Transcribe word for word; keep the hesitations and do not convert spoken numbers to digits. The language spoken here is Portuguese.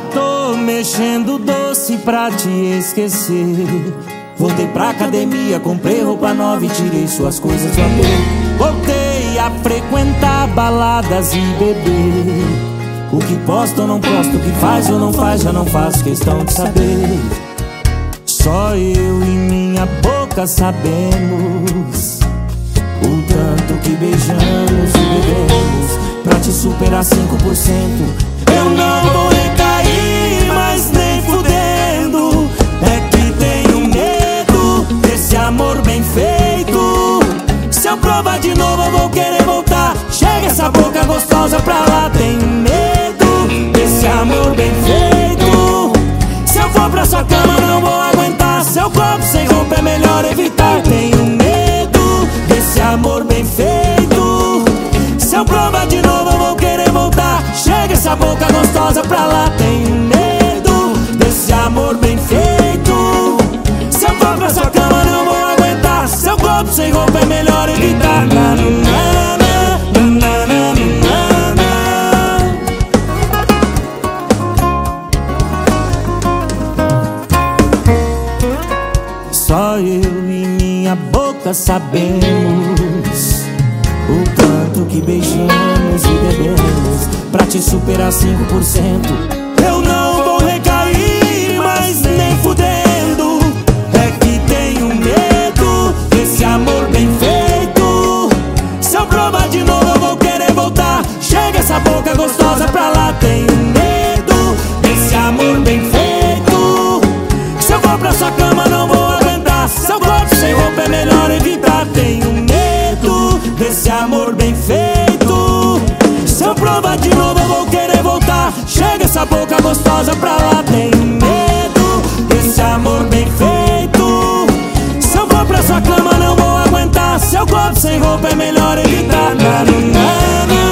tô mexendo doce pra te esquecer. Voltei pra academia, comprei roupa nova e tirei suas coisas do apego. Voltei a frequentar baladas e beber. O que posto ou não posto, o que faz ou não faz, já não faço questão de saber. Só eu e minha boca sabemos o tanto que beijamos e bebemos. Pra te superar cinco por cento, eu não vou recair, mas nem fudendo. É que tenho medo desse amor bem feito. Se eu provar de novo eu vou querer voltar. Chega essa boca gostosa pra lá. Tenho medo desse amor bem feito. Se eu for pra sua cama não vou aguentar. Seu corpo sem roupa é melhor evitar. Tenho medo desse amor bem feito. Se eu provar de novo eu vou querer voltar. Chega essa boca gostosa pra lá. Tenho medo desse amor bem feito. Se eu for pra sua cama não vou aguentar. Seu corpo sem roupa é melhor evitar. Na, na, na, na, na, na, na. Só eu e minha boca sabemos o tanto que beijamos e bebemos. Pra te superar cinco por cento, eu não vou recair, mas nem fudendo. É que tenho medo desse amor bem feito. Se eu provar de novo eu vou querer voltar. Chega essa boca gostosa pra lá. Tenho medo desse amor bem feito. Se eu for pra sua cama não vou aguentar. Seu corpo sem roupa é melhor evitar. Tenho medo desse amor bem feito. Se eu provar de novo eu vou querer voltar. Chega essa boca gostosa pra lá. Tenho medo desse amor bem feito. Se eu for pra sua cama não vou aguentar. Seu corpo sem roupa é melhor evitar. Na, na, na, na.